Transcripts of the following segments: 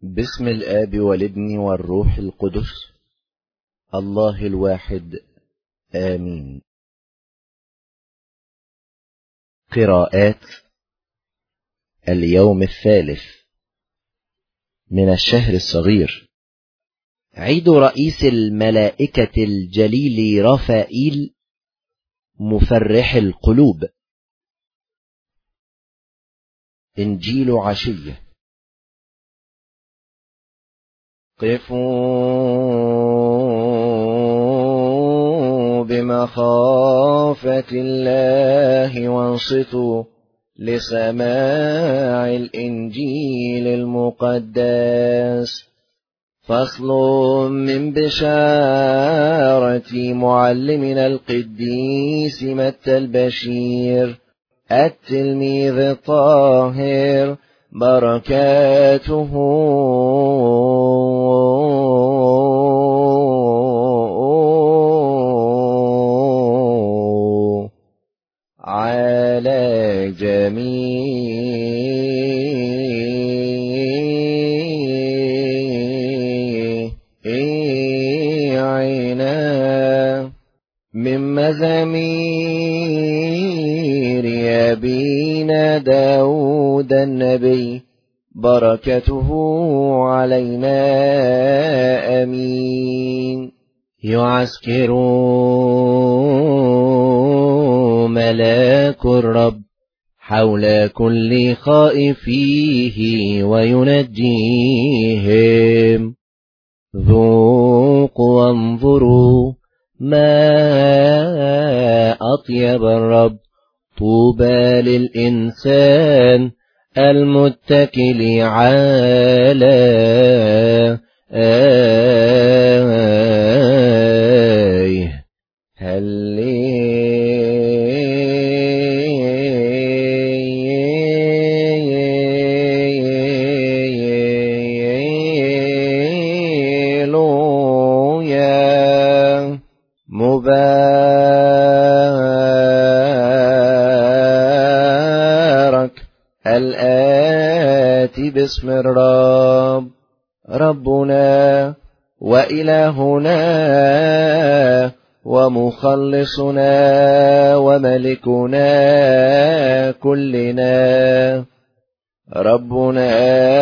باسم الآب والابن والروح القدس الله الواحد آمين. قراءات اليوم الثالث من الشهر الصغير. عيد رئيس الملائكة الجليل رفائيل مفرح القلوب. إنجيل عشية. قفوا بمخافة الله وانصتوا لسماع الإنجيل المقدس. فصل من بشارة معلمنا القديس متى البشير التلميذ الطاهر، بركاته على جميعنا. من مزامير أبينا داود النبي، بركته علينا أمين. يعسكر ملاك الرب حول كل خائفيه وينجيهم. ذوقوا وانظروا ما أطيب الرب، طوبى للإنسان المتكل على مبارك الآتي باسم الرب، ربنا وإلهنا ومخلصنا وملكنا كلنا، ربنا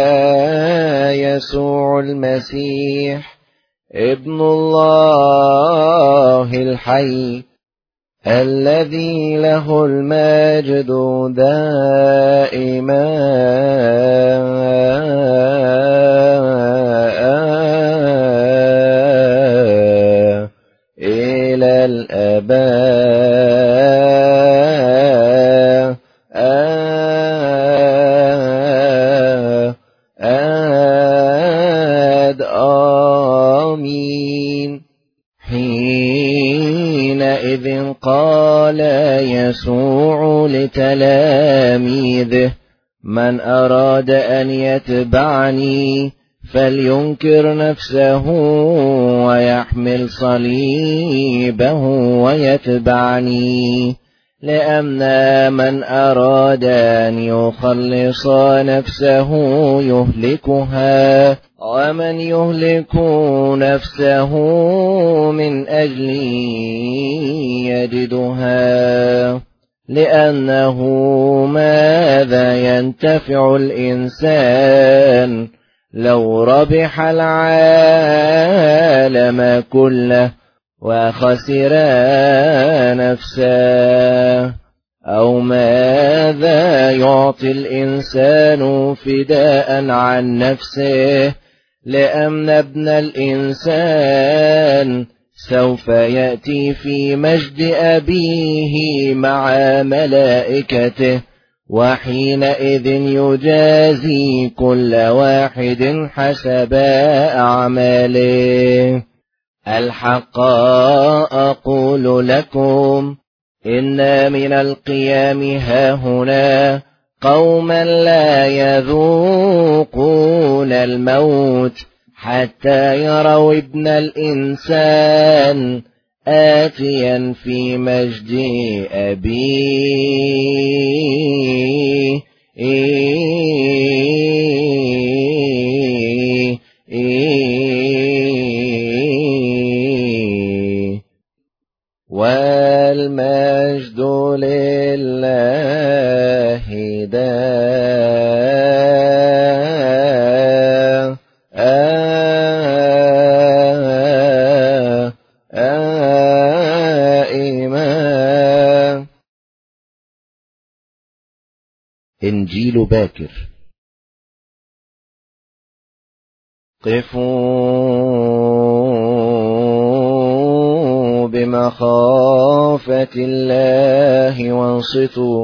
يسوع المسيح ابن الله الحي، الذي له المجد دائما إلى الآباء آمين. حينئذ قال يسوع لتلاميذه: من أراد أن يتبعني فلينكر نفسه ويحمل صليبه ويتبعني. لأن من أراد أن يخلص نفسه يهلكها، ومن يهلك نفسه من أجلي يجدها. لأنه ماذا ينتفع الإنسان لو ربح العالم كله وخسر نفسه؟ أو ماذا يعطي الإنسان فداء عن نفسه؟ لأن ابن الإنسان سوف يأتي في مجد أبيه مع ملائكته، وحينئذ يجازي كل واحد حسب أعماله. الحق أقول لكم إن من القيام هاهنا قوما لا يذوقون الموت حتى يروا ابن الإنسان آتيا في مجد أبيه. إنجيل باكر. قفوا بمخافة الله وانصتوا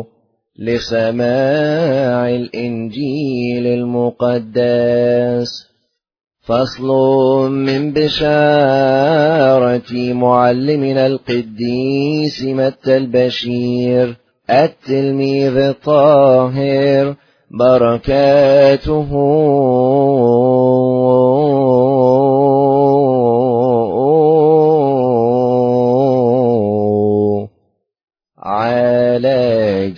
لسماع الإنجيل المقدس. فصل من بشارة معلمنا القديس متى البشير التلميذ الطاهر، بركاته على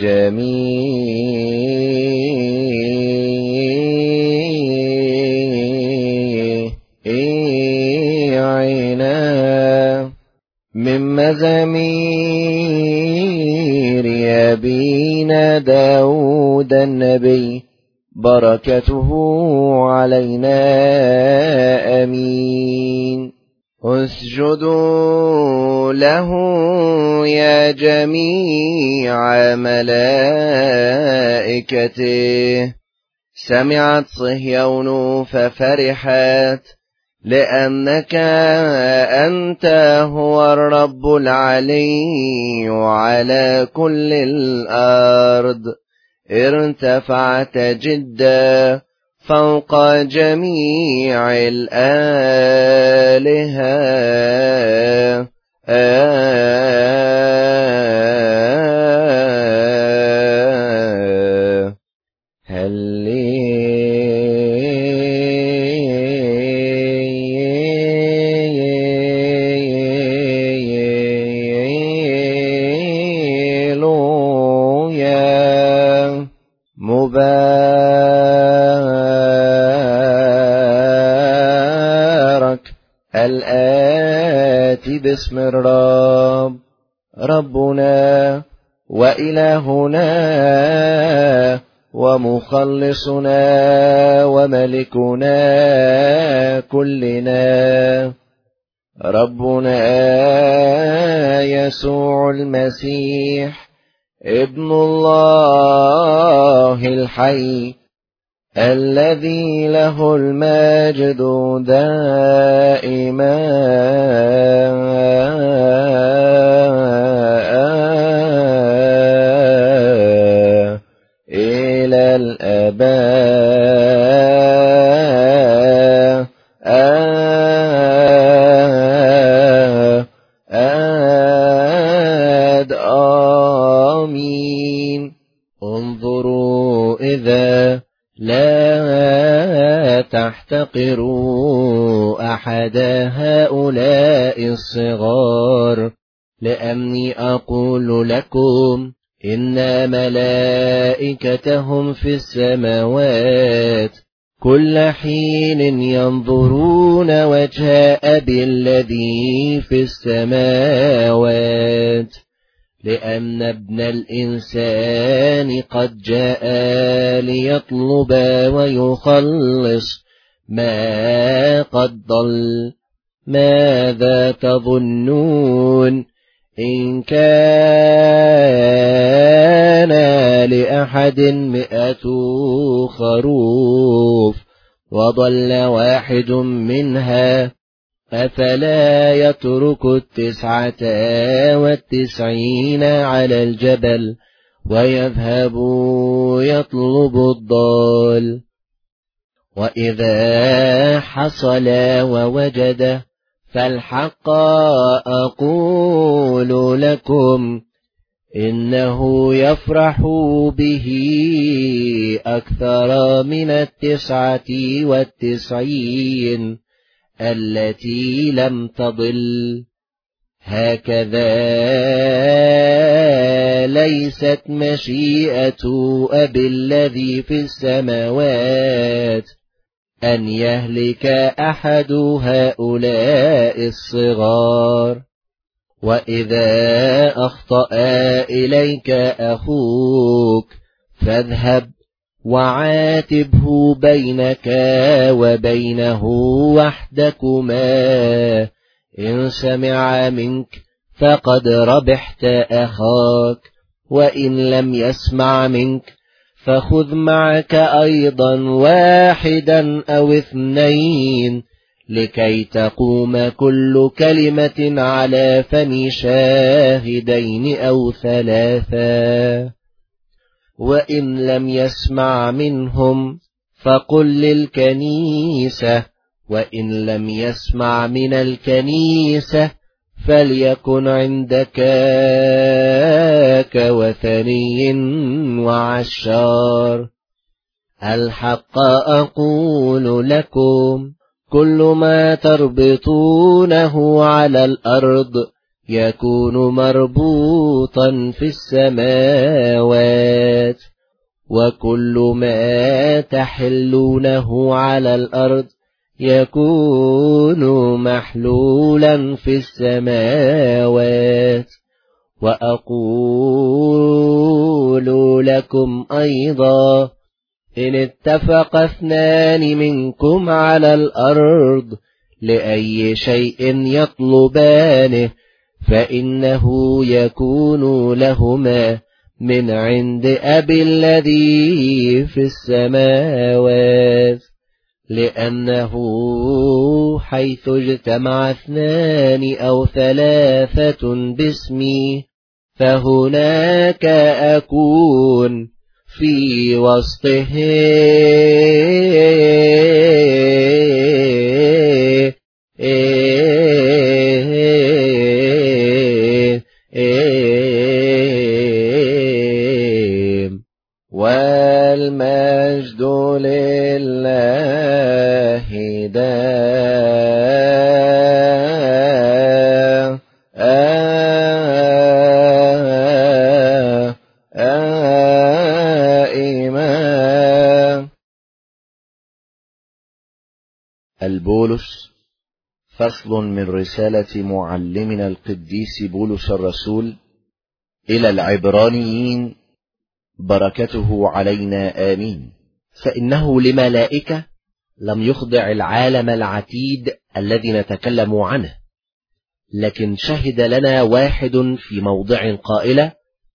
جميعنا. من مزامير أبينا داود النبي، بركته علينا آمين. اسجدوا له يا جميع ملائكته. سمعت صهيون ففرحت، لأنك أنت هو الرب العلي على كل الأرض. ارتفعت جدا فوق جميع الآلهة. مبارك الآتي باسم الرب، ربنا وإلهنا ومخلصنا وملكنا كلنا، ربنا يسوع المسيح ابن الله الحي، الذي له المجد دائما إلى الآباء. آمين. انظروا إذا لا تحتقروا أحد هؤلاء الصغار، لأني أقول لكم إن ملائكتهم في السماوات كل حين ينظرون وجه أبي الذي في السماوات، لأن ابن الإنسان قد جاء ليطلب ويخلص ما قد ضل. ماذا تظنون؟ إن كان لأحد 100 خروف وضل واحد منها، أفلا يترك 99 على الجبل ويذهب يطلب الضال؟ وإذا حصل ووجد، فالحق أقول لكم إنه يفرح به أكثر من 99 التي لم تضل. هكذا ليست مشيئة أبي الذي في السماوات أن يهلك أحد هؤلاء الصغار. وإذا أخطأ إليك أخوك، فاذهب وعاتبه بينك وبينه وحدكما. إن سمع منك فقد ربحت أخاك، وإن لم يسمع منك فخذ معك أيضا واحدا أو اثنين لكي تقوم كل كلمة على فم شاهدين أو ثلاثا. وإن لم يسمع منهم فقل للكنيسة، وإن لم يسمع من الكنيسة فليكن عندك كوثني وعشار. الحق أقول لكم كل ما تربطونه على الأرض يكون مربوطا في السماوات، وكل ما تحلونه على الأرض يكون محلولا في السماوات. وأقول لكم أيضا إن اتفق اثنان منكم على الأرض لأي شيء يطلبانه فإنه يكون لهما من عند أبي الذي في السماوات. لأنه حيث اجتمع اثنان أو ثلاثة باسمي فهناك أكون في وسطهم. والمجد لله دائما. البولس، فصل من رسالة معلمنا القديس بولس الرسول إلى العبرانيين، بركته علينا آمين. فإنه لملائكة لم يخضع العالم العتيد الذي نتكلم عنه، لكن شهد لنا واحد في موضع قائلة: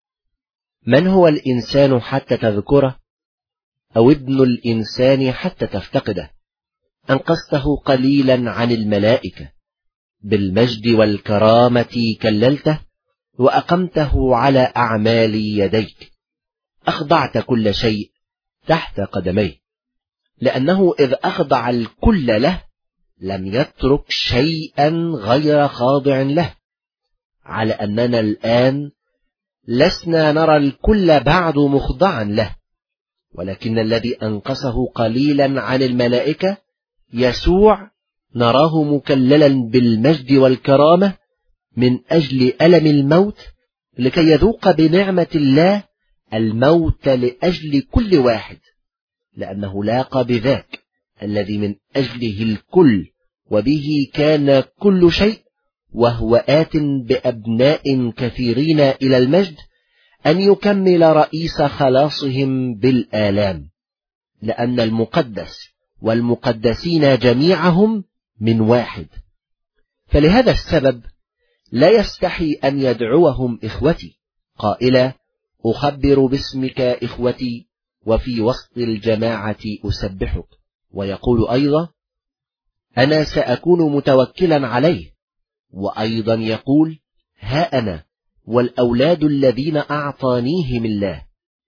من هو الإنسان حتى تذكره، أو ابن الإنسان حتى تفتقده؟ أنقذته قليلا عن الملائكة، بالمجد والكرامة كللته، وأقمته على أعمال يديك. أخضعت كل شيء تحت قدميه، لأنه إذ أخضع الكل له لم يترك شيئا غير خاضع له. على أننا الآن لسنا نرى الكل بعد مخضعا له، ولكن الذي أنقصه قليلا عن الملائكة يسوع نراه مكللا بالمجد والكرامة من أجل ألم الموت، لكي يذوق بنعمة الله الموت لأجل كل واحد، لأنه لاقى بذاك الذي من أجله الكل وبه كان كل شيء، وهو آت بأبناء كثيرين إلى المجد، أن يكمل رئيس خلاصهم بالآلام، لأن المقدس والمقدسين جميعهم من واحد. فلهذا السبب لا يستحي أن يدعوهم إخوتي، قائلا: أخبر باسمك إخوتي، وفي وسط الجماعة أسبحك. ويقول أيضا: أنا سأكون متوكلا عليه. وأيضا يقول: ها أنا والأولاد الذين أعطانيهم الله.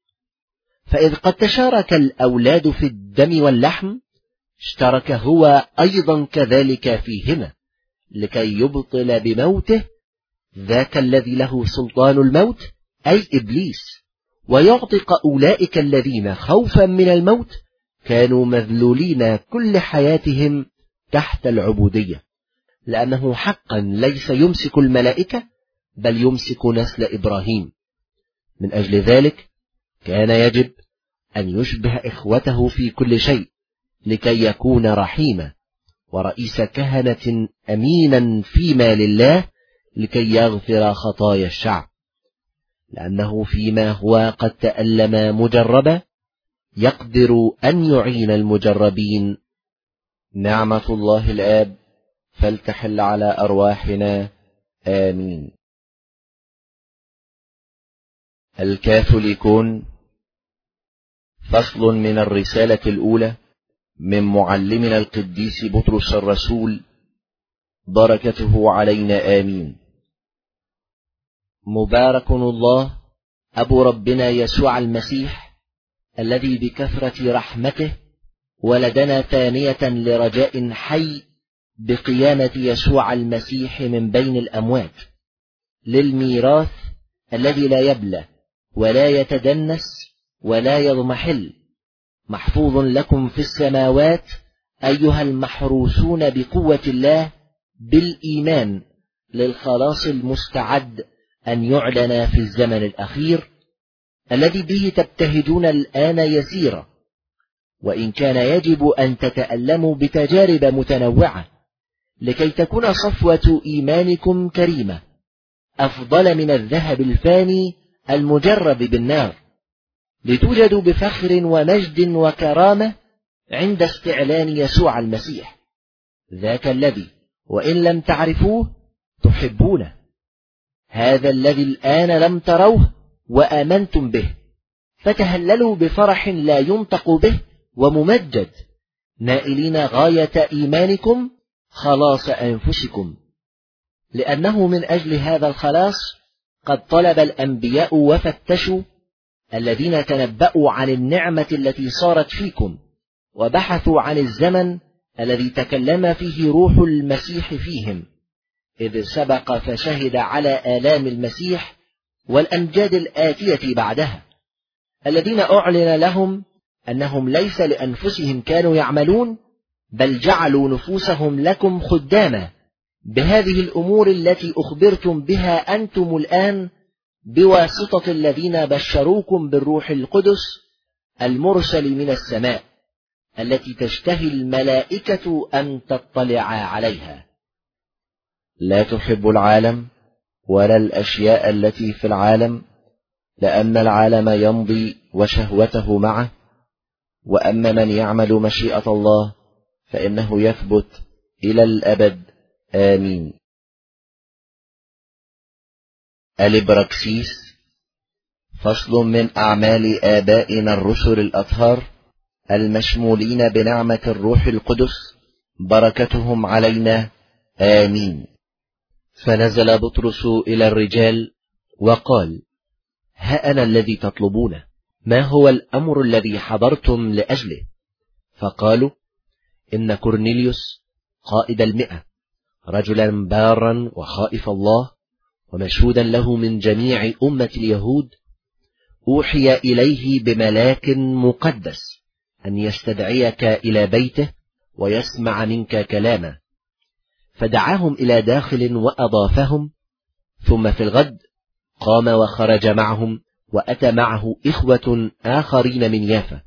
فإذ قد تشارك الأولاد في الدم واللحم، اشترك هو أيضا كذلك فيهما، لكي يبطل بموته ذاك الذي له سلطان الموت، أي إبليس، ويعتق أولئك الذين خوفا من الموت كانوا مذلولين كل حياتهم تحت العبودية. لأنه حقا ليس يمسك الملائكة، بل يمسك نسل إبراهيم. من أجل ذلك كان يجب أن يشبه إخوته في كل شيء، لكي يكون رحيما ورئيس كهنة أمينا فيما لله، لكي يغفر خطايا الشعب. لأنه فيما هو قد تألم مجربا يقدر أن يعين المجربين. نعمة الله الآب فلتحل على أرواحنا آمين. الكاثوليكون، فصل من الرسالة الأولى من معلمنا القديس بطرس الرسول، بركته علينا آمين. مبارك الله أبو ربنا يسوع المسيح، الذي بكثرة رحمته ولدنا ثانية لرجاء حي بقيامة يسوع المسيح من بين الأموات، للميراث الذي لا يبلى ولا يتدنس ولا يضمحل، محفوظ لكم في السماوات أيها المحروسون بقوة الله بالإيمان، للخلاص المستعد أن يعلن في الزمن الأخير، الذي به تبتهجون الآن يسيرا، وإن كان يجب أن تتألموا بتجارب متنوعة، لكي تكون صفوة إيمانكم كريمة، أفضل من الذهب الفاني المجرب بالنار، لتوجدوا بفخر ومجد وكرامة عند استعلان يسوع المسيح، ذاك الذي وإن لم تعرفوه تحبونه، هذا الذي الآن لم تروه وآمنتم به، فتهللوا بفرح لا ينطق به وممجد، نائلين غاية إيمانكم خلاص أنفسكم، لأنه من أجل هذا الخلاص قد طلب الأنبياء وفتشوا الذين تنبأوا عن النعمة التي صارت فيكم، وبحثوا عن الزمن الذي تكلم فيه روح المسيح فيهم، إذ سبق فشهد على آلام المسيح والأمجاد الآتية بعدها، الذين أعلن لهم أنهم ليس لأنفسهم كانوا يعملون، بل جعلوا نفوسهم لكم خداما بهذه الأمور التي أخبرتم بها أنتم الآن بواسطة الذين بشروكم بالروح القدس المرسل من السماء، التي تشتهي الملائكة أن تطلع عليها. لا تحب العالم ولا الأشياء التي في العالم، لأن العالم يمضي وشهوته معه، وأما من يعمل مشيئة الله فإنه يثبت إلى الأبد. آمين. الإبراكسيس، فصل من أعمال آبائنا الرسل الأطهار المشمولين بنعمة الروح القدس، بركتهم علينا. آمين. فنزل بطرس إلى الرجال وقال: ها أنا الذي تطلبونه، ما هو الأمر الذي حضرتم لأجله؟ فقالوا: إن كورنيليوس قائد 100 رجلا بارا وخائف الله ومشهودا له من جميع أمة اليهود، أوحي إليه بملاك مقدس أن يستدعيك إلى بيته ويسمع منك كلاما، فدعاهم إلى داخل وأضافهم، ثم في الغد قام وخرج معهم، وأتى معه إخوة آخرين من يافا،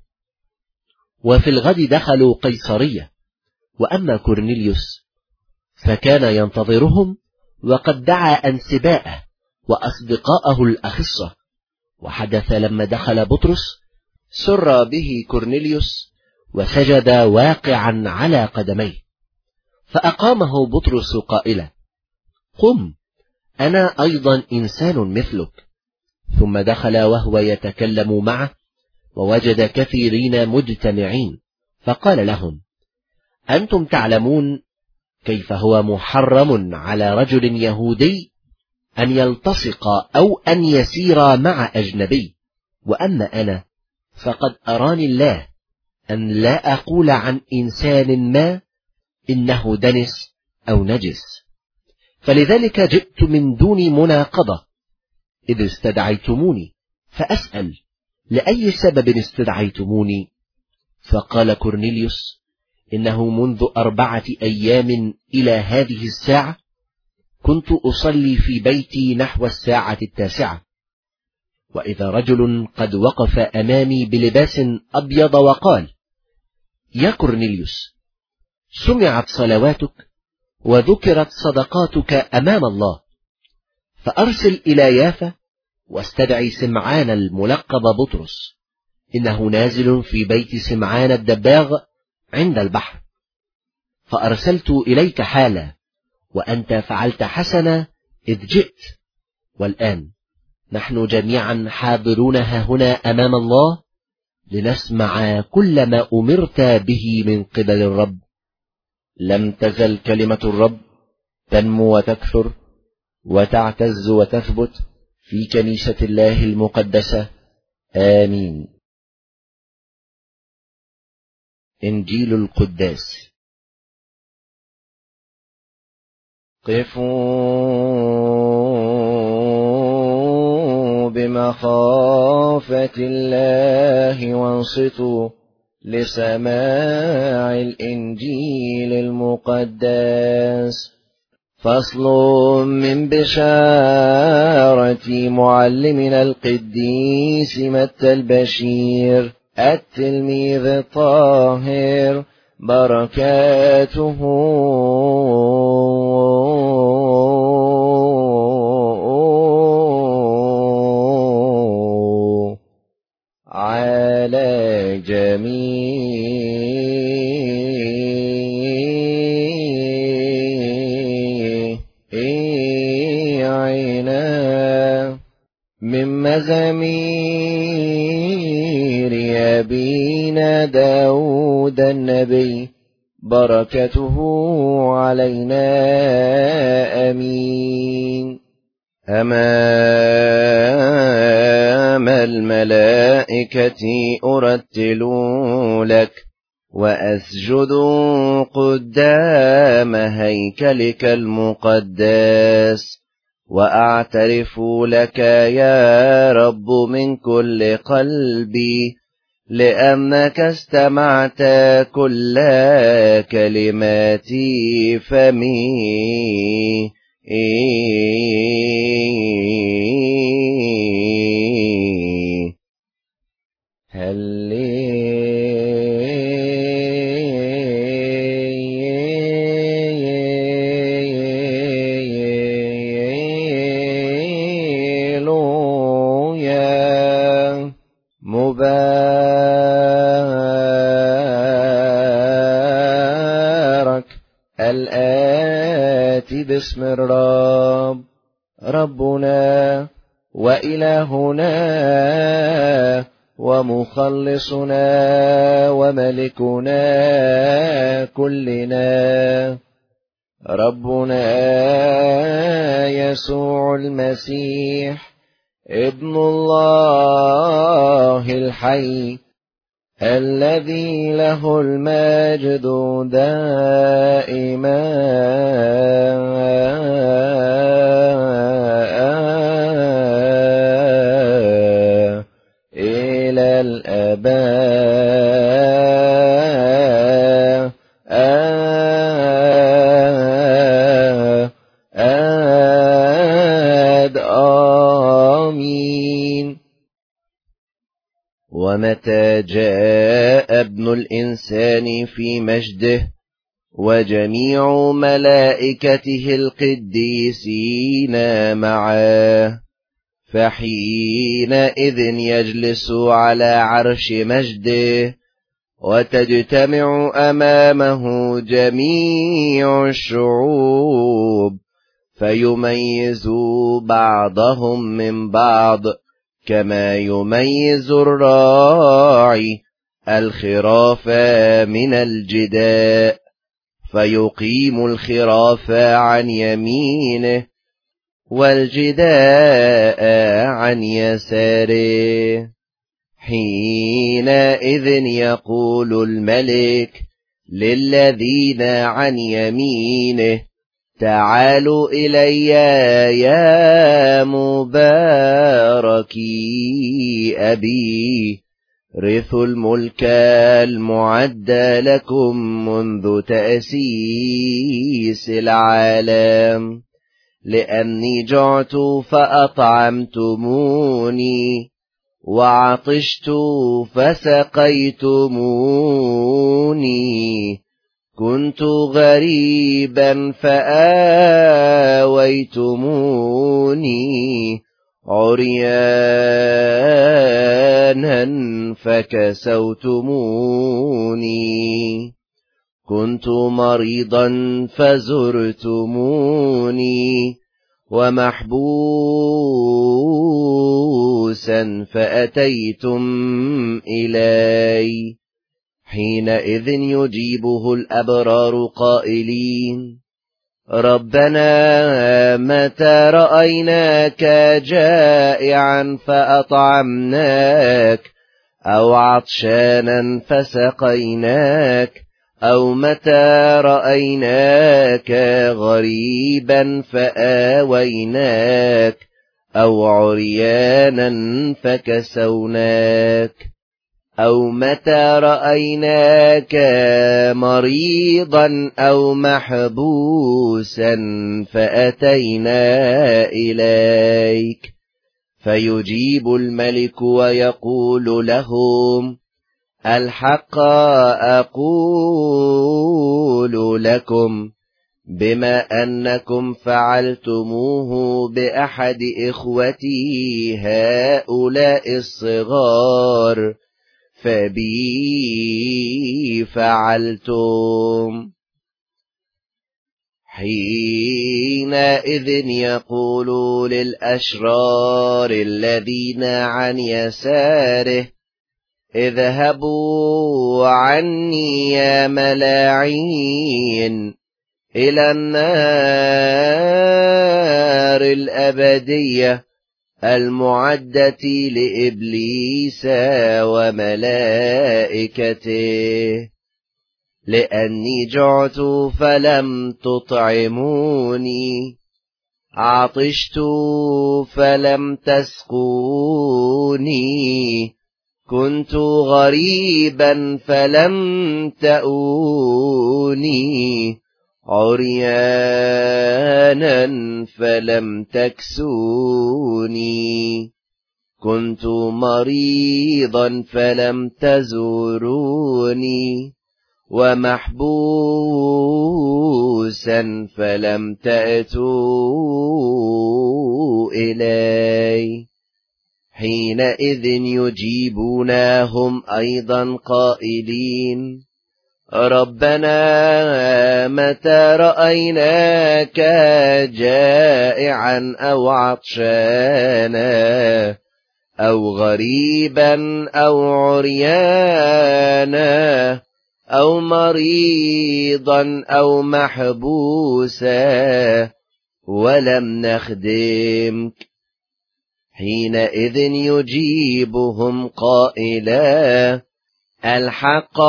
وفي الغد دخلوا قيصرية. وأما كورنيليوس فكان ينتظرهم، وقد دعا أنسباءه وأصدقاءه الأخصة. وحدث لما دخل بطرس سر به كورنيليوس وسجد واقعا على قدميه، فأقامه بطرس قائلا: قم، أنا أيضا إنسان مثلك. ثم دخل وهو يتكلم معه، ووجد كثيرين مجتمعين، فقال لهم: أنتم تعلمون كيف هو محرم على رجل يهودي أن يلتصق أو أن يسير مع أجنبي، وأما أنا فقد أراني الله أن لا أقول عن إنسان ما إنه دنس أو نجس، فلذلك جئت من دون مناقضة، إذ استدعيتموني، فأسأل: لأي سبب استدعيتموني؟ فقال كورنيليوس: إنه منذ 4 أيام إلى هذه الساعة كنت أصلي في بيتي نحو الساعة 9، وإذا رجل قد وقف أمامي بلباس أبيض وقال: يا كورنيليوس، سمعت صلواتك وذكرت صدقاتك أمام الله، فأرسل إلى يافا واستدعي سمعان الملقب بطرس، إنه نازل في بيت سمعان الدباغ عند البحر. فأرسلت إليك حالا، وأنت فعلت حسنا إذ جئت، والآن نحن جميعا حاضرون هنا أمام الله لنسمع كل ما أمرت به من قبل الرب. لم تزل كلمة الرب تنمو وتكثر وتعتز وتثبت في كنيسة الله المقدسة. آمين. إنجيل القداس. قفوا بمخافة الله وانصتوا لسماع الإنجيل المقدس. فصل من بشارة معلمنا القديس متى البشير التلميذ الطاهر، بركاته على جميعنا. من مزامير أبينا داود النبي، بركته علينا. آمين. أمام الملائكة أرتل لك، وأسجد قدام هيكلك المقدس، وأعترف لك يا رب من كل قلبي، لأنك استمعت كل كلمات فمي. هللويا. مبارك الآتي باسم الرب، ربنا وإلهنا ومخلصنا وملكنا كلنا، ربنا يسوع المسيح ابن الله الحي، الذي له المجد دائما إلى الآباء. آمين. ومتى جاء ابن الإنسان في مجده وجميع ملائكته القديسين معه، فحينئذ يجلس على عرش مجده، وتجتمع أمامه جميع الشعوب، فيميز بعضهم من بعض، كما يميز الراعي الخراف من الجداء، فيقيم الخراف عن يمينه والجداء عن يساره. حينئذ يقول الملك للذين عن يمينه: تعالوا إلي يا مباركي أبي، رثوا الملك المعد لكم منذ تأسيس العالم، لأني جعت فأطعمتموني، وعطشت فسقيتموني، كنت غريبا فآويتموني، عريانا فكسوتموني، كنت مريضا فزرتموني، ومحبوسا فأتيتم إلي. حينئذ يجيبه الأبرار قائلين: ربنا متى رأيناك جائعا فأطعمناك، أو عطشانا فسقيناك، أو متى رأيناك غريبا فآويناك، أو عريانا فكسوناك، أو متى رأيناك مريضا أو محبوسا فأتينا إليك. فيجيب الملك ويقول لهم: الحق أقول لكم، بما أنكم فعلتموه بأحد إخوتي هؤلاء الصغار فبي فعلتم. حينئذ يقول للأشرار الذين عن يساره: اذهبوا عني يا ملاعين إلى النار الأبدية المعدة لإبليس وملائكته، لأني جعت فلم تطعموني، عطشت فلم تسقوني، كنت غريبا فلم تأوني، عريانا فلم تكسوني، كنت مريضا فلم تزوروني، ومحبوسا فلم تأتوا إلي. حينئذ يجيبونهم أيضا قائلين: ربنا متى رأيناك جائعا أو عطشانا أو غريبا أو عريانا أو مريضا أو محبوسا ولم نخدمك؟ حينئذ يجيبهم قائلا: الحق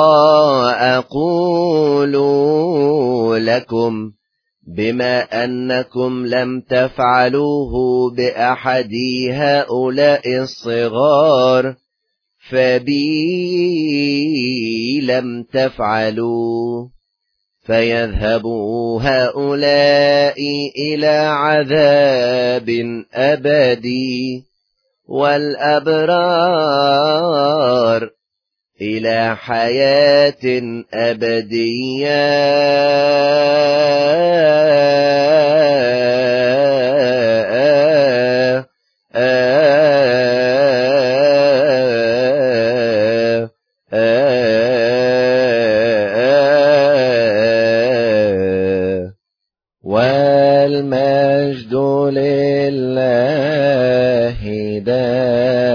أقول لكم، بما أنكم لم تفعلوه بأحد هؤلاء الصغار فبي لم تفعلوا. فيذهبوا هؤلاء إلى عذاب أبدي، والأبرار إلى حياة أبدية. والمجد لله دائما